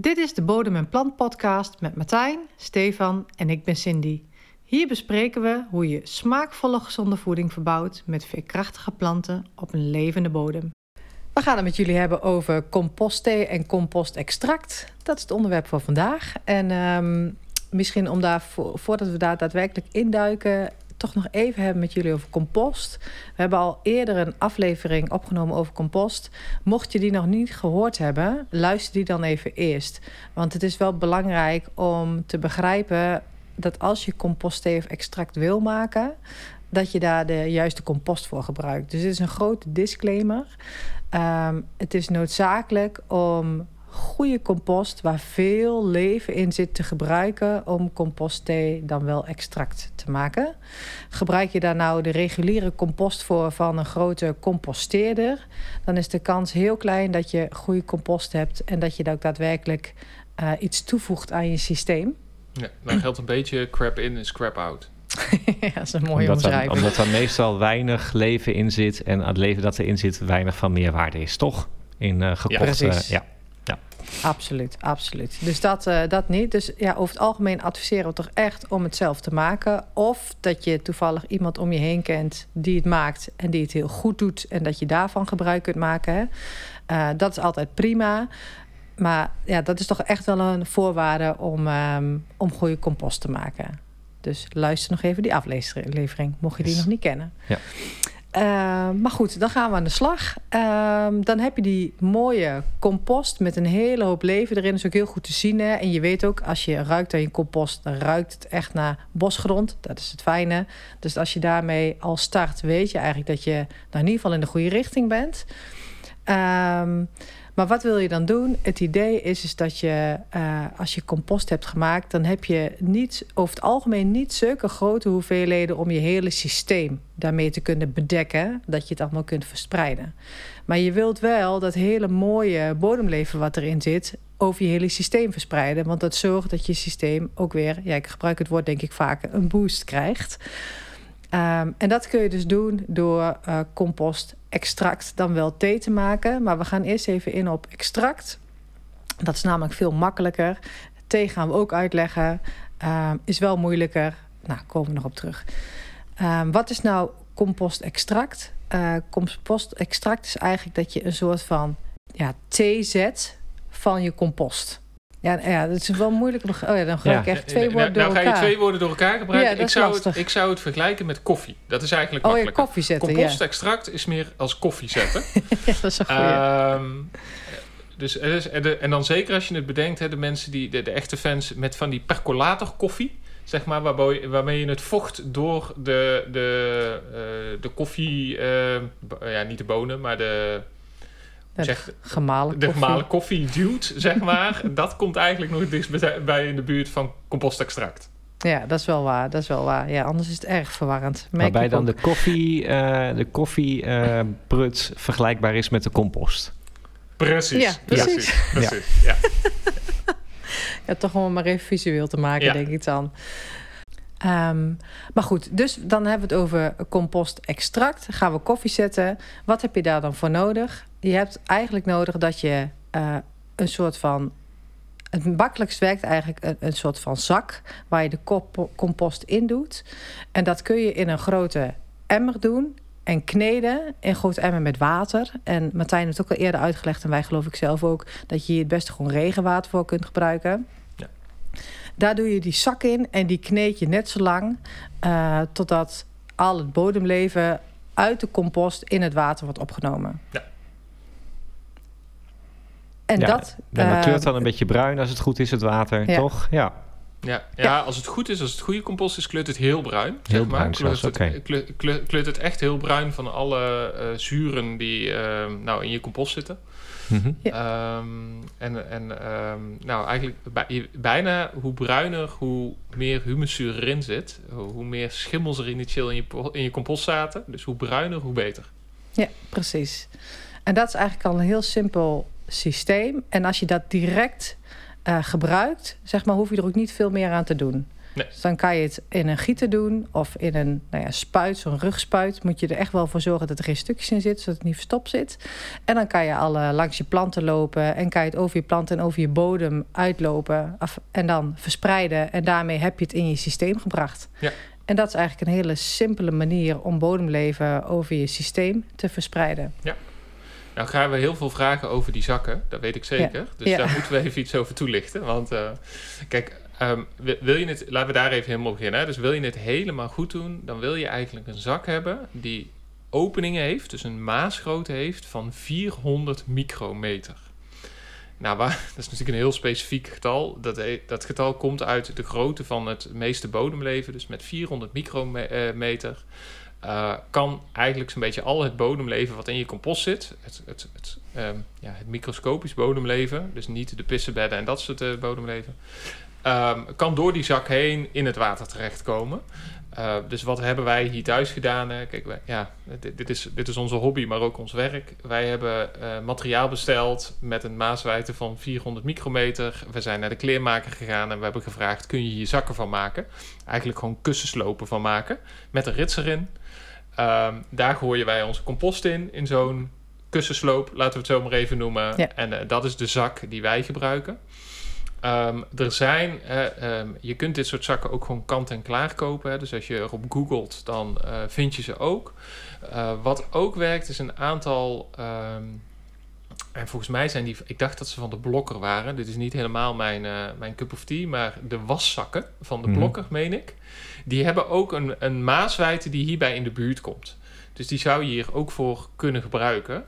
Dit is de Bodem en Plant podcast met Martijn, Stefan en ik ben Cindy. Hier bespreken we hoe je smaakvolle gezonde voeding verbouwt met veerkrachtige planten op een levende bodem. We gaan het met jullie hebben over compostthee en compostextract. Dat is het onderwerp voor vandaag. En misschien om voordat we daar daadwerkelijk induiken, toch nog even hebben met jullie over compost. We hebben al eerder een aflevering opgenomen over compost. Mocht je die nog niet gehoord hebben, luister die dan even eerst. Want het is wel belangrijk om te begrijpen dat als je compostthee of extract wil maken, dat je daar de juiste compost voor gebruikt. Dus dit is een grote disclaimer. Het is noodzakelijk om goede compost waar veel leven in zit te gebruiken om compostthee dan wel extract te maken. Gebruik je daar nou de reguliere compost voor van een grote composteerder, dan is de kans heel klein dat je goede compost hebt en dat je daar ook daadwerkelijk iets toevoegt aan je systeem. Ja, dan geldt een beetje crap in en scrap out. Ja, dat is een mooie omschrijving. Omdat er meestal weinig leven in zit en het leven dat erin zit weinig van meerwaarde is, toch? In gekochte... Ja. Absoluut. Dus dat niet. Dus ja, over het algemeen adviseren we toch echt om het zelf te maken. Of dat je toevallig iemand om je heen kent die het maakt en die het heel goed doet en dat je daarvan gebruik kunt maken. Dat is altijd prima. Maar ja, dat is toch echt wel een voorwaarde om goede compost te maken. Dus luister nog even die aflevering, mocht je die nog niet kennen. Ja. Maar goed, dan gaan we aan de slag. Dan heb je die mooie compost met een hele hoop leven erin. Dat is ook heel goed te zien. Hè? En je weet ook, als je ruikt aan je compost, dan ruikt het echt naar bosgrond. Dat is het fijne. Dus als je daarmee al start, weet je eigenlijk dat je nou in ieder geval in de goede richting bent. Maar wat wil je dan doen? Het idee is dat je, als je compost hebt gemaakt, dan heb je over het algemeen niet zulke grote hoeveelheden om je hele systeem daarmee te kunnen bedekken, dat je het allemaal kunt verspreiden. Maar je wilt wel dat hele mooie bodemleven wat erin zit over je hele systeem verspreiden, want dat zorgt dat je systeem ook weer, ja, ik gebruik het woord denk ik vaker, een boost krijgt. En dat kun je dus doen door compostextract dan wel thee te maken. Maar we gaan eerst even in op extract. Dat is namelijk veel makkelijker. Thee gaan we ook uitleggen. Is wel moeilijker. Nou, komen we nog op terug. Wat is nou compostextract? Compostextract is eigenlijk dat je een soort van thee zet van je compost. Ja, dat is wel moeilijk. Dan ga ik echt twee woorden door elkaar. Nou ga je twee woorden door elkaar gebruiken. Ja, ik zou het vergelijken met koffie. Dat is eigenlijk makkelijker. Ja, koffie zetten, compostextract is meer als koffie zetten. Ja, dat is een goeie. En dan zeker als je het bedenkt, hè, de mensen die de echte fans met van die percolator koffie, zeg maar, waarmee je het vocht door de koffie, niet de bonen, maar de gemalen koffie duwt, zeg maar. Dat komt eigenlijk nog het dichtst bij in de buurt van compostextract. Ja, dat is wel waar. Ja, anders is het erg verwarrend. Waarbij dan de koffieprut vergelijkbaar is met de compost. Precies. Ja, precies. Ja. Ja, toch om het maar even visueel te maken, denk ik dan. Maar goed, dus dan hebben we het over compostextract. Gaan we koffie zetten. Wat heb je daar dan voor nodig? Je hebt eigenlijk nodig dat je een soort van... Het makkelijkst werkt eigenlijk een soort van zak waar je de compost in doet. En dat kun je in een grote emmer doen en kneden in een grote emmer met water. En Martijn heeft het ook al eerder uitgelegd, en wij geloof ik zelf ook, dat je hier het beste gewoon regenwater voor kunt gebruiken. Ja. Daar doe je die zak in en die kneed je net zo lang totdat al het bodemleven uit de compost in het water wordt opgenomen. Ja. En dat kleurt dan een beetje bruin als het goed is, het water, toch? Ja, als het goed is, als het goede compost is, kleurt het heel bruin. Heel bruin zelfs, oké. Kleurt het echt heel bruin van alle zuren die in je compost zitten. Mm-hmm. Ja. Eigenlijk bijna hoe bruiner, hoe meer humuszuur erin zit. Hoe meer schimmels er initieel in je compost zaten. Dus hoe bruiner, hoe beter. Ja, precies. En dat is eigenlijk al een heel simpel systeem. En als je dat direct gebruikt, zeg maar, hoef je er ook niet veel meer aan te doen. Nee. Dus dan kan je het in een gieter doen of in een spuit, zo'n rugspuit. Moet je er echt wel voor zorgen dat er geen stukjes in zitten, zodat het niet verstopt zit. En dan kan je langs je planten lopen en kan je het over je planten en over je bodem uitlopen. En dan verspreiden. En daarmee heb je het in je systeem gebracht. Ja. En dat is eigenlijk een hele simpele manier om bodemleven over je systeem te verspreiden. Ja. Nou gaan we heel veel vragen over die zakken, dat weet ik zeker. Ja. Dus daar moeten we even iets over toelichten. Want wil je het, laten we daar even helemaal beginnen. Hè? Dus wil je het helemaal goed doen, dan wil je eigenlijk een zak hebben die openingen heeft, dus een maasgrootte heeft van 400 micrometer. Nou, dat is natuurlijk een heel specifiek getal. Dat getal komt uit de grootte van het meeste bodemleven. Dus met 400 micrometer kan eigenlijk zo'n beetje al het bodemleven wat in je compost zit. Het microscopisch bodemleven. Dus niet de pissenbedden en dat soort bodemleven. Kan door die zak heen in het water terechtkomen. Dus wat hebben wij hier thuis gedaan? Kijk, dit is onze hobby, maar ook ons werk. Wij hebben materiaal besteld met een maaswijdte van 400 micrometer. We zijn naar de kleermaker gegaan en we hebben gevraagd, kun je hier zakken van maken? Eigenlijk gewoon kussenslopen van maken, met een rits erin. Daar gooien wij onze compost in zo'n kussensloop, laten we het zo maar even noemen. Ja. En dat is de zak die wij gebruiken. Je kunt dit soort zakken ook gewoon kant-en-klaar kopen. Hè. Dus als je erop googelt, dan vind je ze ook. Wat ook werkt, is een aantal... en volgens mij zijn ik dacht dat ze van de Blokker waren. Dit is niet helemaal mijn cup of tea, maar de waszakken van de Blokker, meen ik. Die hebben ook een maaswijdte die hierbij in de buurt komt. Dus die zou je hier ook voor kunnen gebruiken.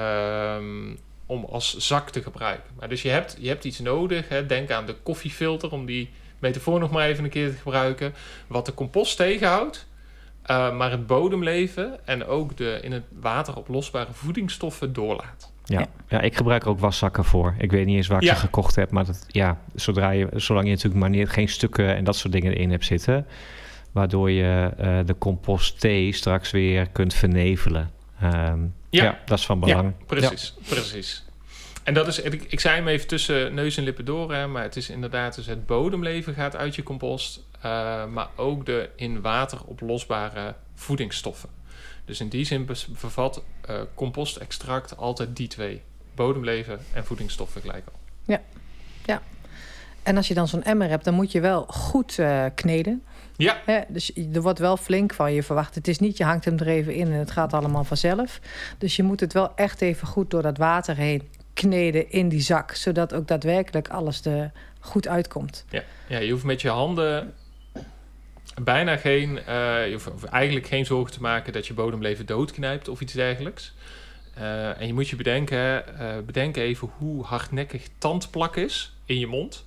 Om als zak te gebruiken. Maar dus je hebt iets nodig. Hè. Denk aan de koffiefilter, om die metafoor nog maar even een keer te gebruiken. Wat de compost tegenhoudt, maar het bodemleven en ook de in het water oplosbare voedingsstoffen doorlaat. Ja, ik gebruik er ook waszakken voor. Ik weet niet eens waar ik ze gekocht heb, maar zolang je natuurlijk maar geen stukken en dat soort dingen erin hebt zitten, waardoor je de compost-thee straks weer kunt vernevelen. Dat is van belang. Ja, precies. En dat is, ik zei hem even tussen neus en lippen door, hè, maar het is inderdaad dus het bodemleven gaat uit je compost, maar ook de in water oplosbare voedingsstoffen. Dus in die zin vervat compostextract altijd die twee. Bodemleven en voedingsstoffen gelijk al. Ja. En als je dan zo'n emmer hebt, dan moet je wel goed kneden. Ja. Dus er wordt wel flink van je verwacht. Het is niet, je hangt hem er even in en het gaat allemaal vanzelf. Dus je moet het wel echt even goed door dat water heen kneden in die zak, zodat ook daadwerkelijk alles er goed uitkomt. Ja, je hoeft met je handen bijna je hoeft eigenlijk geen zorgen te maken dat je bodemleven doodknijpt of iets dergelijks. En je moet je bedenken even hoe hardnekkig tandplak is in je mond.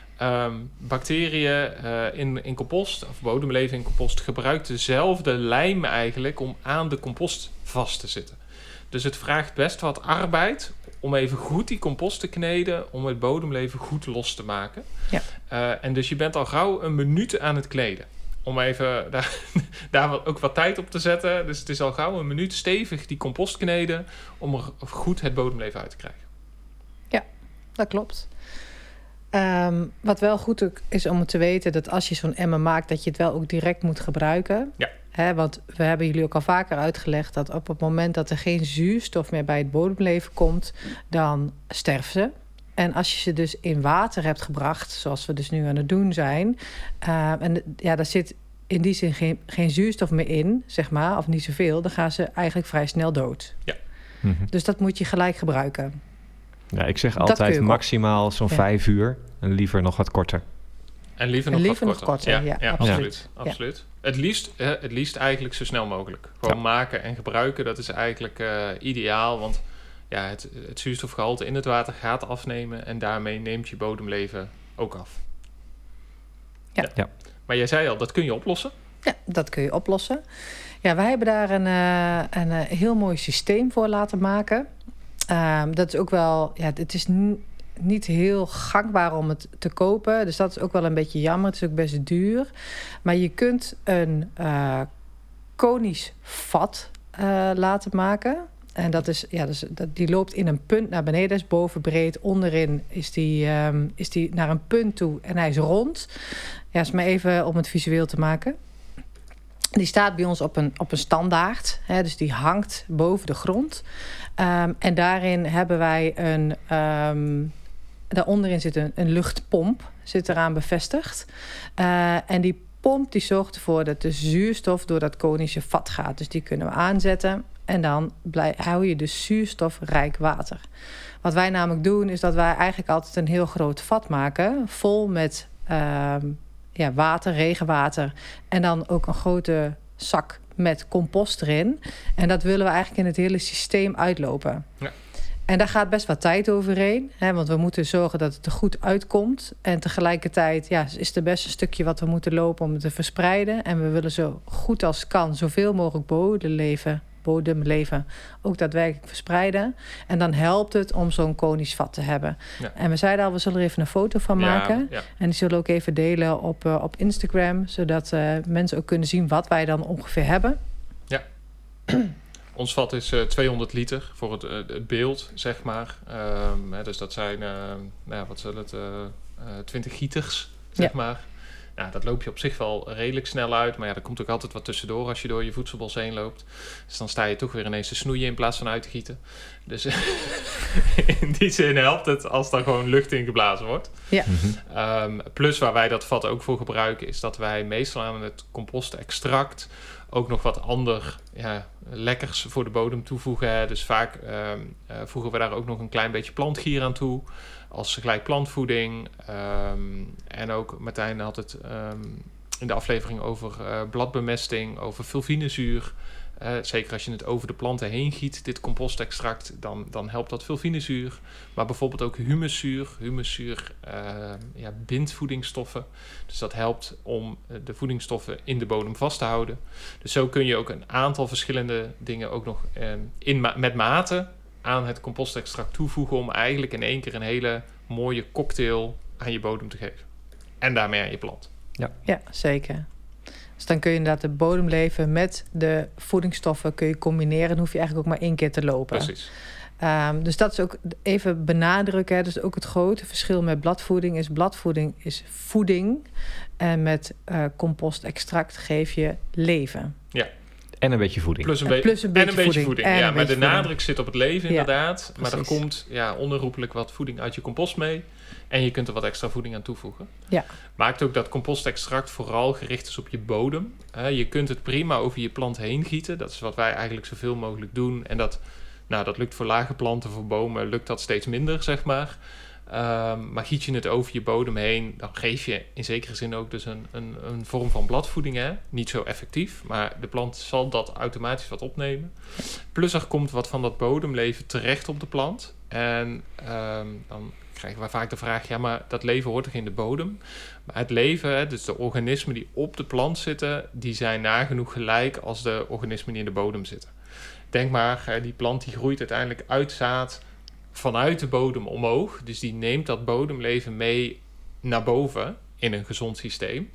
Bacteriën in compost, of bodemleven in compost, gebruikt dezelfde lijm eigenlijk om aan de compost vast te zitten. Dus het vraagt best wat arbeid om even goed die compost te kneden, om het bodemleven goed los te maken. Ja. En dus je bent al gauw een minuut aan het kneden. Om even daar ook wat tijd op te zetten. Dus het is al gauw een minuut stevig die compost kneden om er goed het bodemleven uit te krijgen. Ja, dat klopt. Wat wel goed is om te weten, dat als je zo'n emmer maakt, dat je het wel ook direct moet gebruiken. Ja. Want we hebben jullie ook al vaker uitgelegd dat op het moment dat er geen zuurstof meer bij het bodemleven komt, dan sterven ze. En als je ze dus in water hebt gebracht, zoals we dus nu aan het doen zijn, daar zit in die zin geen zuurstof meer in, zeg maar, of niet zoveel, dan gaan ze eigenlijk vrij snel dood. Ja. Mm-hmm. Dus dat moet je gelijk gebruiken. Ja, ik zeg altijd maximaal zo'n 5 uur en liever nog wat korter. En liever nog korter. Ja, absoluut. Het liefst eigenlijk zo snel mogelijk. Gewoon maken en gebruiken, dat is eigenlijk ideaal. Want het zuurstofgehalte in het water gaat afnemen en daarmee neemt je bodemleven ook af. Ja. Maar jij zei al, dat kun je oplossen? Ja, dat kun je oplossen. Ja, wij hebben daar een heel mooi systeem voor laten maken. Dat is ook wel, het is niet heel gangbaar om het te kopen. Dus dat is ook wel een beetje jammer. Het is ook best duur. Maar je kunt een konisch vat laten maken. En die loopt in een punt naar beneden. Dat is boven breed. Onderin is die naar een punt toe en hij is rond. Ja, is maar even om het visueel te maken. Die staat bij ons op een standaard. Hè, dus die hangt boven de grond. En daarin hebben wij daaronderin zit een luchtpomp. Zit eraan bevestigd. En die pomp die zorgt ervoor dat de zuurstof door dat konische vat gaat. Dus die kunnen we aanzetten. En dan hou je dus zuurstofrijk water. Wat wij namelijk doen, is dat wij eigenlijk altijd een heel groot vat maken. Vol met water, regenwater. En dan ook een grote zak met compost erin. En dat willen we eigenlijk in het hele systeem uitlopen. Ja. En daar gaat best wat tijd overheen. Hè, want we moeten zorgen dat het er goed uitkomt. En tegelijkertijd is er best een stukje wat we moeten lopen om het te verspreiden. En we willen zo goed als kan zoveel mogelijk bodemleven ook daadwerkelijk verspreiden. En dan helpt het om zo'n konisch vat te hebben. Ja. En we zeiden al, we zullen er even een foto van maken. Ja. En die zullen we ook even delen op Instagram. Zodat mensen ook kunnen zien wat wij dan ongeveer hebben. Ja. Ons vat is 200 liter voor het beeld, zeg maar. Dus dat zijn, 20 gieters, zeg maar. Nou, dat loop je op zich wel redelijk snel uit. Maar er komt ook altijd wat tussendoor als je door je voedselbos heen loopt. Dus dan sta je toch weer ineens te snoeien in plaats van uit te gieten. Dus in die zin helpt het als er gewoon lucht in geblazen wordt. Ja. Plus waar wij dat vat ook voor gebruiken, is dat wij meestal aan het compostextract ook nog wat ander lekkers voor de bodem toevoegen. Hè. Dus vaak voegen we daar ook nog een klein beetje plantgier aan toe. Als gelijk plantvoeding. En ook Martijn had het in de aflevering over bladbemesting, over vulvinezuur. Zeker als je het over de planten heen giet, dit compostextract, dan helpt dat vulvinezuur. Maar bijvoorbeeld ook humuszuur. Humuszuur bindt voedingsstoffen. Dus dat helpt om de voedingsstoffen in de bodem vast te houden. Dus zo kun je ook een aantal verschillende dingen ook nog met mate aan het compostextract toevoegen om eigenlijk in één keer een hele mooie cocktail aan je bodem te geven. En daarmee aan je plant. Ja, zeker. Dus dan kun je inderdaad de bodemleven met de voedingsstoffen kun je combineren. Dan hoef je eigenlijk ook maar 1 keer te lopen. Precies. Dus dat is ook even benadrukken. Hè. Dus ook het grote verschil met bladvoeding is voeding. En met compostextract geef je leven. Ja. En een beetje voeding. Plus een beetje voeding. Ja, maar de nadruk zit op het leven inderdaad. Ja, maar er komt onherroepelijk wat voeding uit je compost mee. En je kunt er wat extra voeding aan toevoegen. Ja. Maakt ook dat compostextract vooral gericht is op je bodem. Je kunt het prima over je plant heen gieten. Dat is wat wij eigenlijk zoveel mogelijk doen. En dat lukt voor lage planten, voor bomen lukt dat steeds minder, zeg maar. Maar giet je het over je bodem heen, dan geef je in zekere zin ook dus een vorm van bladvoeding. Hè? Niet zo effectief, maar de plant zal dat automatisch wat opnemen. Plus er komt wat van dat bodemleven terecht op de plant. En dan krijgen we vaak de vraag, maar dat leven hoort toch in de bodem? Maar het leven, dus de organismen die op de plant zitten, die zijn nagenoeg gelijk als de organismen die in de bodem zitten. Denk maar, die plant die groeit uiteindelijk uit zaad vanuit de bodem omhoog. Dus die neemt dat bodemleven mee naar boven in een gezond systeem.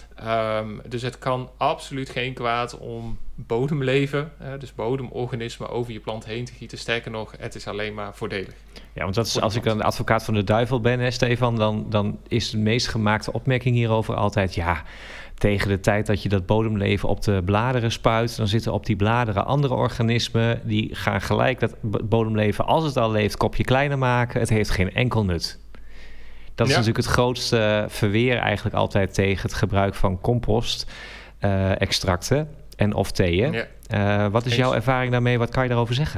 Dus het kan absoluut geen kwaad om bodemleven, dus bodemorganismen, over je plant heen te gieten. Sterker nog, het is alleen maar voordelig. Ja, want dat is, als ik een advocaat van de duivel ben, hè, Stefan, dan is de meest gemaakte opmerking hierover altijd, tegen de tijd dat je dat bodemleven op de bladeren spuit, dan zitten op die bladeren andere organismen, die gaan gelijk dat bodemleven, als het al leeft, kopje kleiner maken. Het heeft geen enkel nut. Dat is natuurlijk het grootste verweer eigenlijk altijd tegen het gebruik van compost, extracten en of theeën. Ja. Wat is jouw ervaring daarmee? Wat kan je daarover zeggen?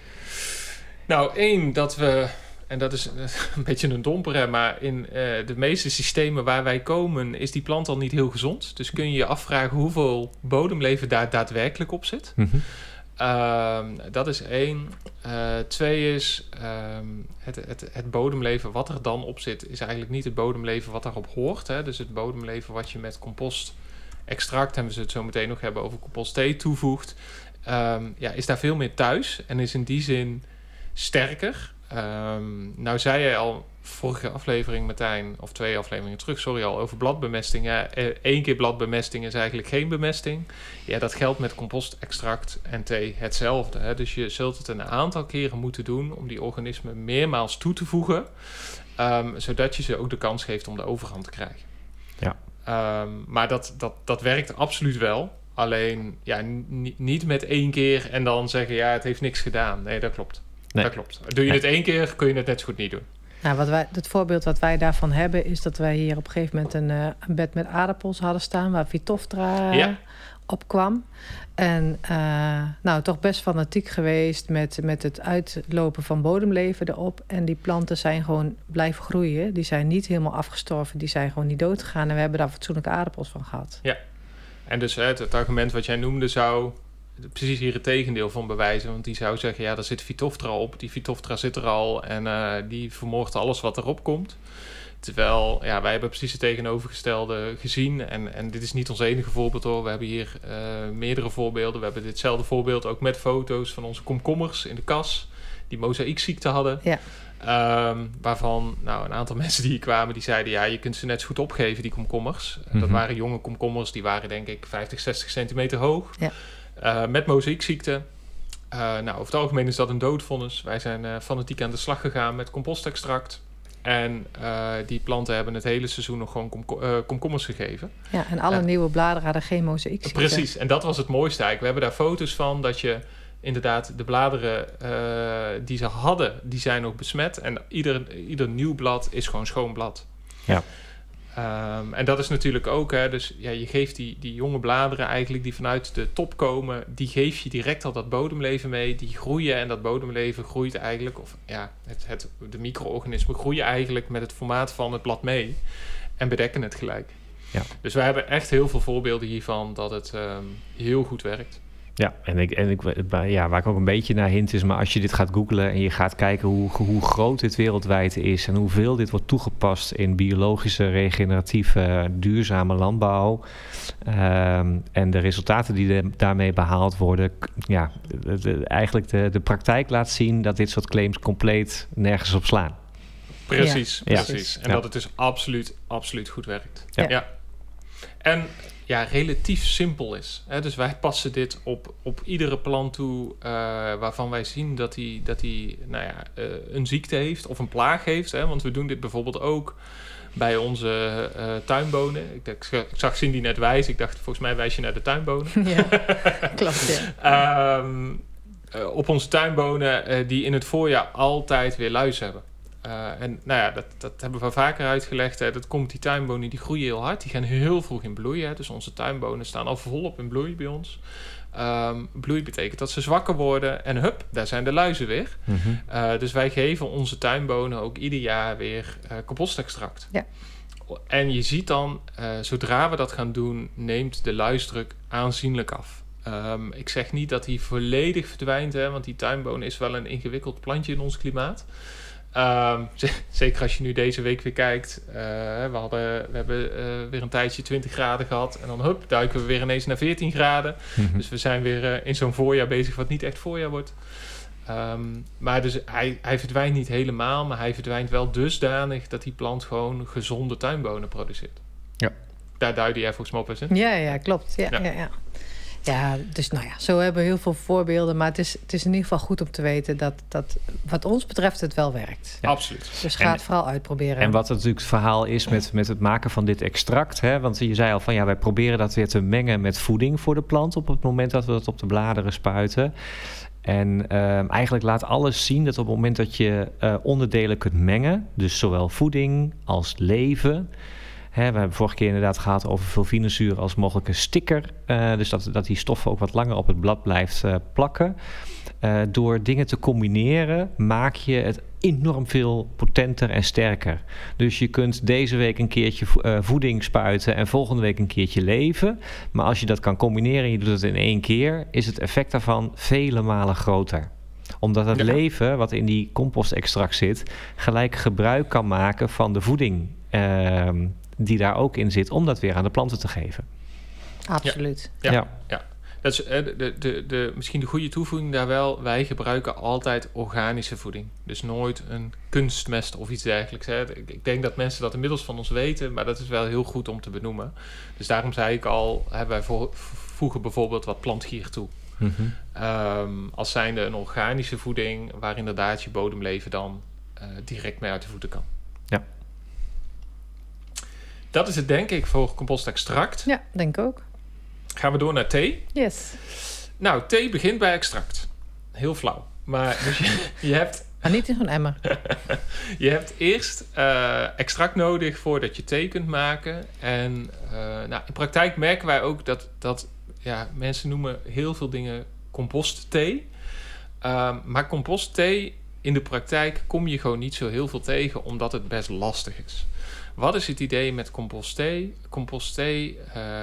Nou, één, dat we, en dat is een beetje een domper, hè, maar in de meeste systemen waar wij komen is die plant al niet heel gezond. Dus kun je je afvragen hoeveel bodemleven daar daadwerkelijk op zit. Mm-hmm. Dat is 1. 2 is het bodemleven wat er dan op zit, is eigenlijk niet het bodemleven wat daarop hoort. Hè? Dus het bodemleven wat je met compostextract, en we zullen het zo meteen nog hebben over compostthee, toevoegt, is daar veel meer thuis en is in die zin sterker. Nou zei jij al vorige aflevering, Martijn, of 2 afleveringen terug, al over bladbemesting. Ja, 1 keer bladbemesting is eigenlijk geen bemesting. Ja, dat geldt met compostextract en thee hetzelfde. Hè? Dus je zult het een aantal keren moeten doen om die organismen meermaals toe te voegen, zodat je ze ook de kans geeft om de overhand te krijgen. Ja. Maar dat werkt absoluut wel. Alleen niet met 1 keer en dan zeggen, het heeft niks gedaan. Nee, dat klopt. Nee. Dat klopt. Doe je het 1 keer, kun je het net zo goed niet doen. Nou, het voorbeeld wat wij daarvan hebben is dat wij hier op een gegeven moment een bed met aardappels hadden staan waar Phytophthora op kwam. En toch best fanatiek geweest met het uitlopen van bodemleven erop. En die planten zijn gewoon blijven groeien. Die zijn niet helemaal afgestorven, die zijn gewoon niet doodgegaan. En we hebben daar fatsoenlijke aardappels van gehad. Ja, en dus het argument wat jij noemde zou precies hier het tegendeel van bewijzen. Want die zou zeggen, daar zit Phytophthora op. Die Phytophthora zit er al en die vermoordt alles wat erop komt. Terwijl, wij hebben precies het tegenovergestelde gezien. En dit is niet ons enige voorbeeld hoor. We hebben hier meerdere voorbeelden. We hebben ditzelfde voorbeeld ook met foto's van onze komkommers in de kas. Die mozaïekziekte hadden. Ja. Waarvan een aantal mensen die hier kwamen, die zeiden, je kunt ze net zo goed opgeven, die komkommers. Dat waren jonge komkommers, die waren denk ik 50, 60 centimeter hoog. Ja. Met mozaïekziekte. Over het algemeen is dat een doodvonnis. Wij zijn fanatiek aan de slag gegaan met compostextract. En die planten hebben het hele seizoen nog gewoon komkommers gegeven. Ja, en alle nieuwe bladeren hadden geen mozaïekziekte. Precies, en dat was het mooiste eigenlijk. We hebben daar foto's van dat je inderdaad de bladeren die ze hadden, die zijn nog besmet. En ieder nieuw blad is gewoon schoon blad. Ja. En dat is natuurlijk ook, dus je geeft die jonge bladeren eigenlijk die vanuit de top komen, die geef je direct al dat bodemleven mee. Die groeien en dat bodemleven groeit eigenlijk, de micro-organismen groeien eigenlijk met het formaat van het blad mee en bedekken het gelijk. Ja. Dus we hebben echt heel veel voorbeelden hiervan dat het heel goed werkt. Ja, waar ik ook een beetje naar hint is, maar als je dit gaat googlen en je gaat kijken hoe groot dit wereldwijd is en hoeveel dit wordt toegepast in biologische, regeneratieve, duurzame landbouw en de resultaten die daarmee behaald worden, eigenlijk de praktijk laat zien dat dit soort claims compleet nergens op slaan. Precies. Ja. En dat het dus absoluut goed werkt. Ja. En relatief simpel is. Dus wij passen dit op iedere plant toe waarvan wij zien dat hij een ziekte heeft of een plaag heeft. Want we doen dit bijvoorbeeld ook bij onze tuinbonen. Ik zag Cindy net wijzen. Ik dacht, volgens mij wijs je naar de tuinbonen. Ja, klopt. Ja. Op onze tuinbonen die in het voorjaar altijd weer luis hebben. Dat hebben we vaker uitgelegd. Dat komt die tuinbonen, die groeien heel hard. Die gaan heel vroeg in bloei. Dus onze tuinbonen staan al volop in bloei bij ons. Bloei betekent dat ze zwakker worden. En hup, daar zijn de luizen weer. Mm-hmm. Dus wij geven onze tuinbonen ook ieder jaar weer compostextract. Ja. En je ziet dan, zodra we dat gaan doen, neemt de luisdruk aanzienlijk af. Ik zeg niet dat hij volledig verdwijnt. Want die tuinbonen is wel een ingewikkeld plantje in ons klimaat. Zeker als je nu deze week weer kijkt. We hebben weer een tijdje 20 graden gehad. En dan duiken we weer ineens naar 14 graden. Mm-hmm. Dus we zijn weer in zo'n voorjaar bezig wat niet echt voorjaar wordt. Maar dus hij verdwijnt niet helemaal. Maar hij verdwijnt wel dusdanig dat die plant gewoon gezonde tuinbonen produceert. Ja. Daar duidde jij volgens mij op, hè? Ja, klopt. Ja. Ja, dus zo hebben we heel veel voorbeelden. Maar het is in ieder geval goed om te weten dat wat ons betreft het wel werkt. Ja. Absoluut. Dus ga het vooral uitproberen. En wat natuurlijk het verhaal is met het maken van dit extract. Want je zei al van wij proberen dat weer te mengen met voeding voor de plant op het moment dat we dat op de bladeren spuiten. En eigenlijk laat alles zien dat op het moment dat je onderdelen kunt mengen, dus zowel voeding als leven. We hebben vorige keer inderdaad gehad over sulfinezuur als mogelijke sticker. Dus dat die stof ook wat langer op het blad blijft plakken. Door dingen te combineren maak je het enorm veel potenter en sterker. Dus je kunt deze week een keertje voeding spuiten en volgende week een keertje leven. Maar als je dat kan combineren en je doet het in 1 keer, is het effect daarvan vele malen groter. Omdat het leven wat in die compostextract zit, gelijk gebruik kan maken van de voeding die daar ook in zit, om dat weer aan de planten te geven. Absoluut. Ja. Dat is misschien de goede toevoeging daar wel. Wij gebruiken altijd organische voeding. Dus nooit een kunstmest of iets dergelijks. Hè. Ik denk dat mensen dat inmiddels van ons weten, maar dat is wel heel goed om te benoemen. Dus daarom zei ik al, wij voegen bijvoorbeeld wat plantgier toe. Mm-hmm. Als zijnde een organische voeding waar inderdaad je bodemleven dan direct mee uit de voeten kan. Ja. Dat is het denk ik voor compostextract. Ja, denk ik ook. Gaan we door naar thee. Yes. Nou, thee begint bij extract. Heel flauw. Maar dus je hebt... Maar niet in zo'n emmer. Je hebt eerst extract nodig voordat je thee kunt maken. En in praktijk merken wij ook dat mensen noemen heel veel dingen compostthee. Maar compostthee in de praktijk kom je gewoon niet zo heel veel tegen, omdat het best lastig is. Wat is het idee met compostthee? Compostthee,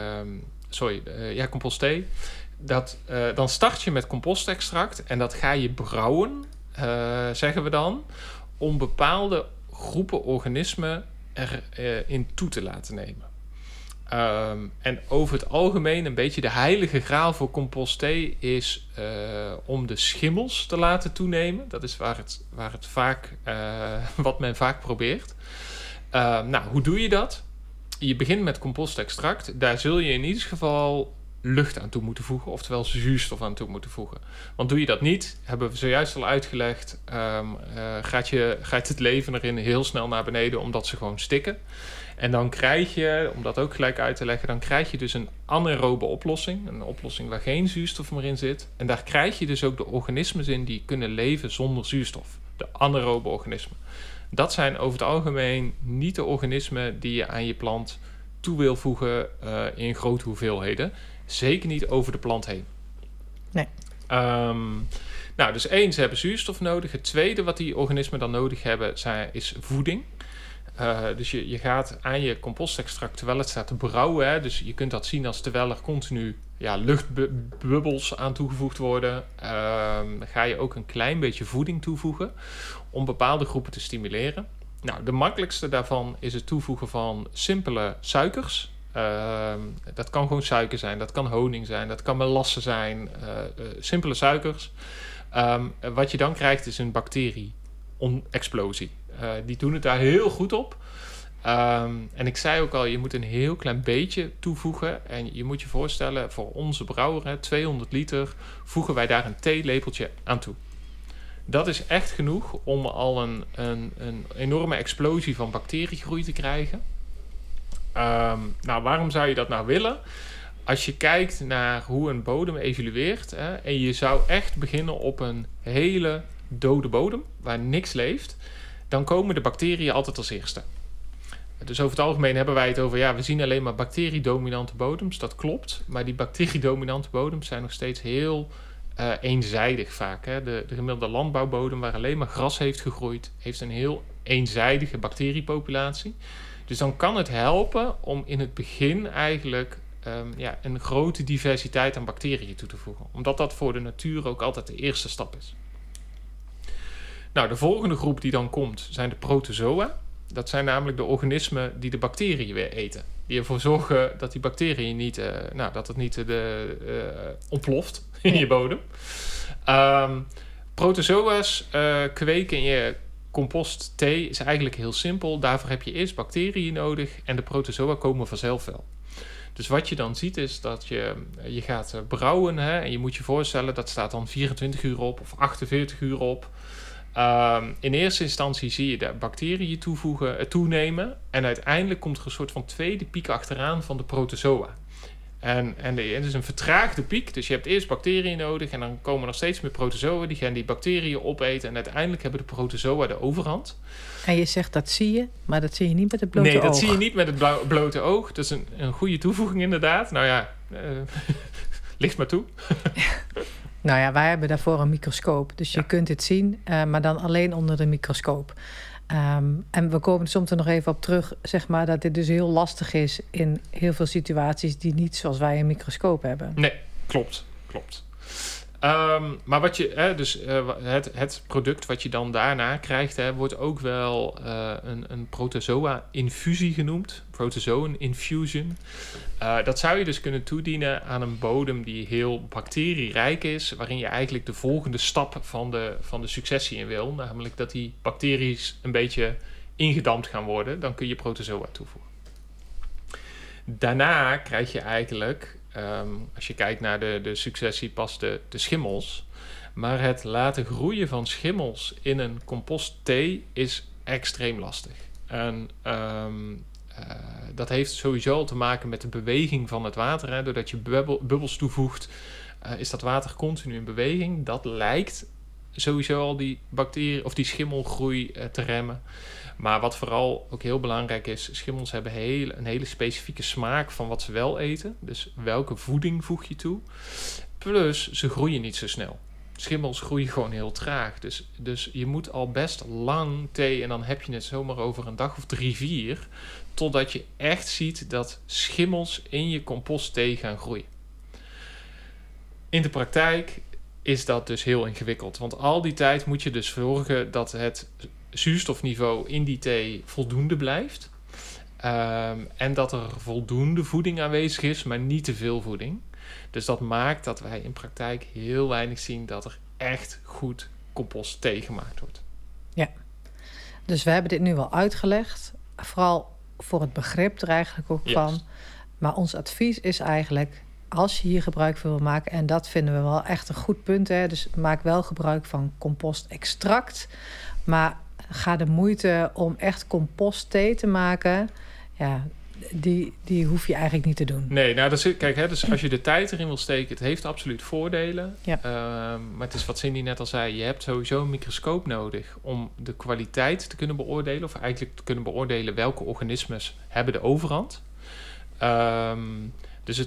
dan start je met compostextract en dat ga je brouwen, zeggen we dan, om bepaalde groepen organismen erin toe te laten nemen. En over het algemeen een beetje de heilige graal voor compostthee is om de schimmels te laten toenemen. Dat is waar het vaak, wat men vaak probeert. Hoe doe je dat? Je begint met compostextract. Daar zul je in ieder geval lucht aan toe moeten voegen, oftewel zuurstof aan toe moeten voegen. Want doe je dat niet, hebben we zojuist al uitgelegd, gaat het leven erin heel snel naar beneden, omdat ze gewoon stikken. En dan krijg je, om dat ook gelijk uit te leggen, dan krijg je dus een anaerobe oplossing. Een oplossing waar geen zuurstof meer in zit. En daar krijg je dus ook de organismen in die kunnen leven zonder zuurstof. De anaerobe organismen. Dat zijn over het algemeen niet de organismen die je aan je plant toe wil voegen in grote hoeveelheden. Zeker niet over de plant heen. Nee. Dus één, ze hebben zuurstof nodig. Het tweede wat die organismen dan nodig hebben is voeding. Dus je gaat aan je compostextract terwijl het staat te brouwen. Hè, dus je kunt dat zien als terwijl er continu luchtbubbels aan toegevoegd worden. Ga je ook een klein beetje voeding toevoegen om bepaalde groepen te stimuleren. Nou, de makkelijkste daarvan is het toevoegen van simpele suikers. Dat kan gewoon suiker zijn, dat kan honing zijn, dat kan melasse zijn. Simpele suikers. Wat je dan krijgt is een bacterie-explosie. Die doen het daar heel goed op. En ik zei ook al, je moet een heel klein beetje toevoegen. En je moet je voorstellen, voor onze brouwer, 200 liter, voegen wij daar een theelepeltje aan toe. Dat is echt genoeg om al een enorme explosie van bacteriegroei te krijgen. Waarom zou je dat nou willen? Als je kijkt naar hoe een bodem evolueert, en je zou echt beginnen op een hele dode bodem, waar niks leeft, dan komen de bacteriën altijd als eerste. Dus over het algemeen hebben wij het over, we zien alleen maar bacteriedominante bodems. Dat klopt, maar die bacteriedominante bodems zijn nog steeds heel eenzijdig vaak. Hè. De gemiddelde landbouwbodem waar alleen maar gras heeft gegroeid, heeft een heel eenzijdige bacteriepopulatie. Dus dan kan het helpen om in het begin eigenlijk een grote diversiteit aan bacteriën toe te voegen. Omdat dat voor de natuur ook altijd de eerste stap is. Nou, de volgende groep die dan komt zijn de protozoa. Dat zijn namelijk de organismen die de bacteriën weer eten. Die ervoor zorgen dat die bacteriën niet, dat het niet ontploft in je bodem. Protozoa's kweken in je compostthee is eigenlijk heel simpel. Daarvoor heb je eerst bacteriën nodig en de protozoa komen vanzelf wel. Dus wat je dan ziet is dat je gaat brouwen. En je moet je voorstellen, dat staat dan 24 uur op of 48 uur op. In eerste instantie zie je de bacteriën toenemen. En uiteindelijk komt er een soort van tweede piek achteraan van de protozoa. En het is een vertraagde piek. Dus je hebt eerst bacteriën nodig. En dan komen er steeds meer protozoa. Die gaan die bacteriën opeten. En uiteindelijk hebben de protozoa de overhand. En je zegt dat zie je, maar dat zie je niet met het blote oog. Nee, dat zie je niet met het blote oog. Dat is een goede toevoeging inderdaad. Nou ja, ligt maar toe. Nou ja, wij hebben daarvoor een microscoop. Dus je kunt het zien, maar dan alleen onder de microscoop. En we komen soms er nog even op terug, zeg maar, dat dit dus heel lastig is in heel veel situaties die niet zoals wij een microscoop hebben. Nee, klopt. Maar wat je, het product wat je dan daarna krijgt, wordt ook wel een protozoa-infusie genoemd. Protozoan-infusion. Dat zou je dus kunnen toedienen aan een bodem die heel bacterierijk is, waarin je eigenlijk de volgende stap van de successie in wil. Namelijk dat die bacteriën een beetje ingedampt gaan worden. Dan kun je protozoa toevoegen. Daarna krijg je eigenlijk, als je kijkt naar de successie, pas de schimmels. Maar het laten groeien van schimmels in een compostthee is extreem lastig. En dat heeft sowieso al te maken met de beweging van het water. Hè. Doordat je bubbels toevoegt, is dat water continu in beweging. Dat lijkt sowieso al die bacterie of die schimmelgroei te remmen. Maar wat vooral ook heel belangrijk is, schimmels hebben een hele specifieke smaak van wat ze wel eten. Dus welke voeding voeg je toe. Plus, ze groeien niet zo snel. Schimmels groeien gewoon heel traag. Dus je moet al best lang thee en dan heb je het zomaar over een dag of 3-4... totdat je echt ziet dat schimmels in je compostthee gaan groeien. In de praktijk is dat dus heel ingewikkeld. Want al die tijd moet je dus zorgen dat het zuurstofniveau in die thee voldoende blijft. En dat er voldoende voeding aanwezig is, maar niet te veel voeding. Dus dat maakt dat wij in praktijk heel weinig zien dat er echt goed compostthee gemaakt wordt. Ja, dus we hebben dit nu wel uitgelegd. Vooral voor het begrip er eigenlijk ook van. Maar ons advies is eigenlijk, als je hier gebruik van wil maken, en dat vinden we wel echt een goed punt, hè, dus maak wel gebruik van compostextract. Maar ga de moeite om echt compostthee te maken, ja, die hoef je eigenlijk niet te doen. Nee, nou, dus als je de tijd erin wil steken, het heeft absoluut voordelen. Ja. Maar het is wat Cindy net al zei, je hebt sowieso een microscoop nodig om de kwaliteit te kunnen beoordelen, of eigenlijk te kunnen beoordelen welke organismes hebben de overhand. Dus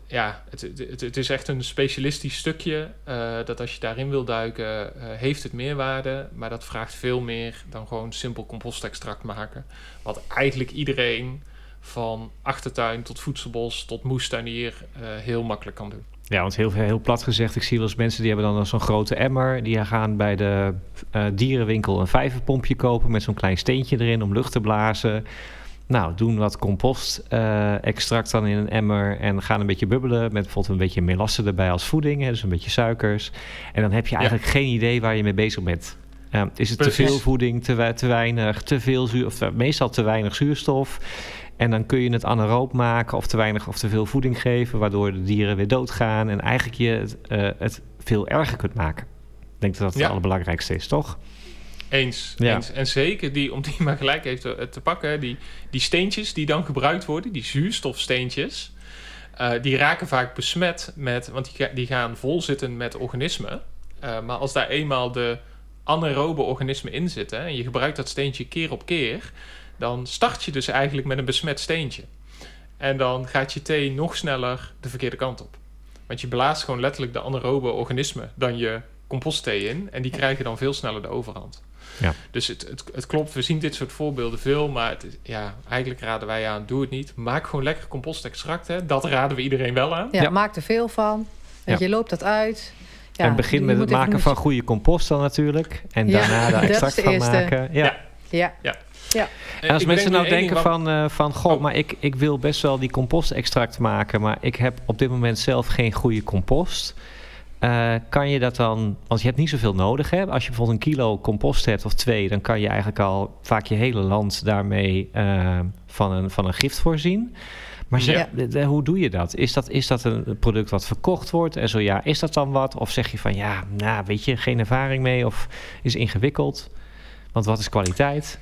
het is echt een specialistisch stukje, dat als je daarin wil duiken, heeft het meerwaarde, maar dat vraagt veel meer dan gewoon simpel compostextract maken. Wat eigenlijk iedereen van achtertuin tot voedselbos tot moestuinier heel makkelijk kan doen. Ja, want heel plat gezegd, ik zie wel eens mensen die hebben dan zo'n grote emmer. Die gaan bij de dierenwinkel een vijverpompje kopen met zo'n klein steentje erin om lucht te blazen. Nou, doen wat compostextract dan in een emmer en gaan een beetje bubbelen met bijvoorbeeld een beetje melasse erbij als voeding, hè, dus een beetje suikers. En dan heb je eigenlijk geen idee waar je mee bezig bent. Is het Precies. te veel voeding, te weinig, te veel meestal te weinig zuurstof. En dan kun je het anaeroop maken of te weinig of te veel voeding geven, waardoor de dieren weer doodgaan. En eigenlijk je het veel erger kunt maken. Ik denk dat dat het allerbelangrijkste is, toch? Eens. En zeker om die maar gelijk even te pakken, die steentjes die dan gebruikt worden, die zuurstofsteentjes, die raken vaak besmet want die gaan vol zitten met organismen. Maar als daar eenmaal de anaerobe organismen in zitten en je gebruikt dat steentje keer op keer, dan start je dus eigenlijk met een besmet steentje. En dan gaat je thee nog sneller de verkeerde kant op. Want je blaast gewoon letterlijk de anaerobe organismen dan je compostthee in. En die krijgen dan veel sneller de overhand. Ja. Dus het klopt, we zien dit soort voorbeelden veel. Maar eigenlijk raden wij aan, doe het niet. Maak gewoon lekker compostextract. Hè. Dat raden we iedereen wel aan. Ja, maak er veel van. Je loopt dat uit. Ja, en begin met het maken van goede compost dan natuurlijk. En daarna daar extract van maken. Ja. En als mensen nou denken van maar ik wil best wel die compostextract maken, maar ik heb op dit moment zelf geen goede compost. Kan je dat dan, want je hebt niet zoveel nodig, hè? Als je bijvoorbeeld 1 kilo compost hebt of 2, dan kan je eigenlijk al vaak je hele land daarmee van een gift voorzien. Maar hoe doe je dat? Is dat een product wat verkocht wordt? En zo ja, is dat dan wat? Of zeg je van weet je, geen ervaring mee of is ingewikkeld? Want wat is kwaliteit?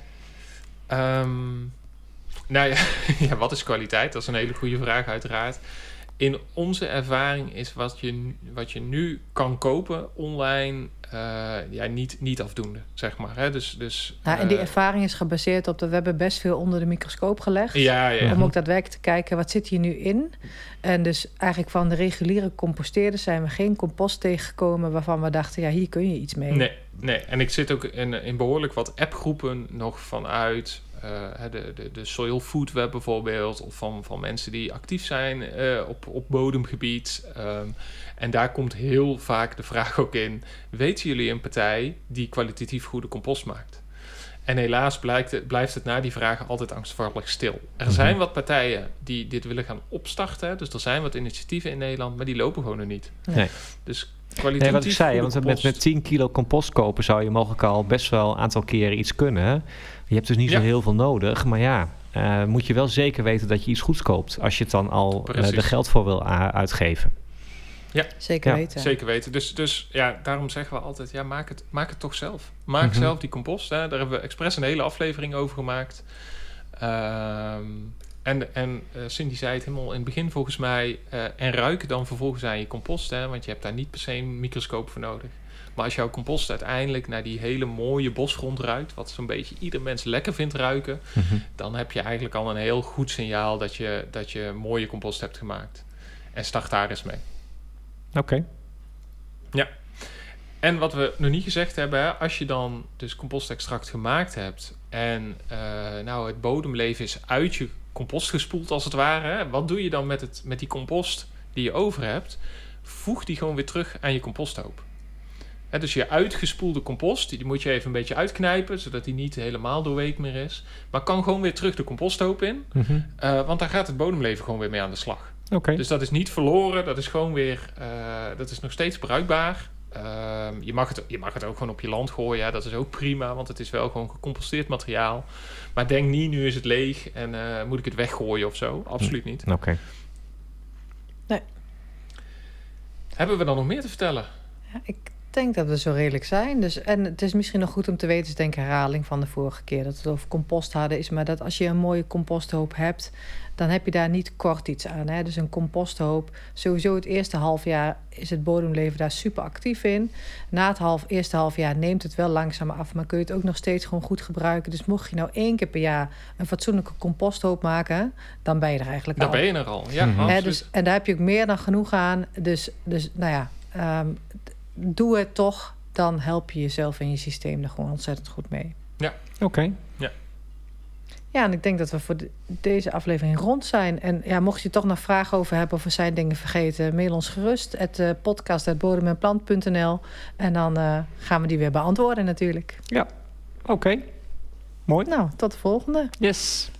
Wat is kwaliteit? Dat is een hele goede vraag uiteraard. In onze ervaring is wat je nu kan kopen online niet afdoende, zeg maar. Hè? En die ervaring is gebaseerd op dat we hebben best veel onder de microscoop gelegd. Om ook daadwerkelijk te kijken, wat zit hier nu in? En dus eigenlijk van de reguliere composteerders zijn we geen compost tegengekomen waarvan we dachten, hier kun je iets mee. Nee. En ik zit ook in behoorlijk wat appgroepen nog vanuit de Soil Food Web bijvoorbeeld, of van mensen die actief zijn op bodemgebied. En daar komt heel vaak de vraag ook in, weten jullie een partij die kwalitatief goede compost maakt? En helaas blijft het na die vragen altijd angstvallig stil. Er zijn wat partijen die dit willen gaan opstarten. Dus er zijn wat initiatieven in Nederland, maar die lopen gewoon nog niet. Nee. Dus kwalitatief wat ik zei, want compost, met 10 kilo compost kopen zou je mogelijk al best wel een aantal keren iets kunnen. Je hebt dus niet zo heel veel nodig. Maar ja, moet je wel zeker weten dat je iets goeds koopt. Als je het dan al er geld voor wil uitgeven. Ja, zeker weten. Zeker weten. Dus ja, daarom zeggen we altijd, ja, maak het toch zelf. Maak zelf die compost. Hè. Daar hebben we expres een hele aflevering over gemaakt. En Cindy zei het helemaal in het begin volgens mij. En ruik dan vervolgens aan je compost. Hè, want je hebt daar niet per se een microscoop voor nodig. Maar als jouw compost uiteindelijk naar die hele mooie bosgrond ruikt, wat zo'n beetje ieder mens lekker vindt ruiken, dan heb je eigenlijk al een heel goed signaal dat je mooie compost hebt gemaakt. En start daar eens mee. Oké. Ja. En wat we nog niet gezegd hebben, hè, als je dan dus compostextract gemaakt hebt en het bodemleven is uit je compost gespoeld als het ware, hè, wat doe je dan met die compost die je over hebt? Voeg die gewoon weer terug aan je composthoop. Hè, dus je uitgespoelde compost, die moet je even een beetje uitknijpen, zodat die niet helemaal doorweekt meer is. Maar kan gewoon weer terug de composthoop in, want daar gaat het bodemleven gewoon weer mee aan de slag. Okay. Dus dat is niet verloren, dat is gewoon weer, dat is nog steeds bruikbaar. Je mag het ook gewoon op je land gooien, ja, dat is ook prima, want het is wel gewoon gecomposteerd materiaal. Maar denk niet, nu is het leeg en moet ik het weggooien of zo? Absoluut niet. Oké. Nee. Hebben we dan nog meer te vertellen? Ja, ik denk dat we zo redelijk zijn. Dus, en het is misschien nog goed om te weten, is denk ik herhaling van de vorige keer, dat we het over compost hadden, is maar dat als je een mooie composthoop hebt, dan heb je daar niet kort iets aan. Hè? Dus een composthoop, sowieso het eerste half jaar is het bodemleven daar super actief in. Na het eerste half jaar neemt het wel langzaam af, maar kun je het ook nog steeds gewoon goed gebruiken. Dus mocht je nou 1 keer per jaar een fatsoenlijke composthoop maken, dan ben je er eigenlijk al. Dan ben je er al, ja, absoluut. Dus, en daar heb je ook meer dan genoeg aan. Dus nou ja, doe het toch, dan help je jezelf en je systeem er gewoon ontzettend goed mee. Ja. Oké. Ja. Ja, en ik denk dat we voor deze aflevering rond zijn. En ja, mocht je toch nog vragen over hebben of we zijn dingen vergeten, mail ons gerust. podcast@bodemenplant.nl en dan gaan we die weer beantwoorden natuurlijk. Ja, oké. Mooi. Nou, tot de volgende. Yes.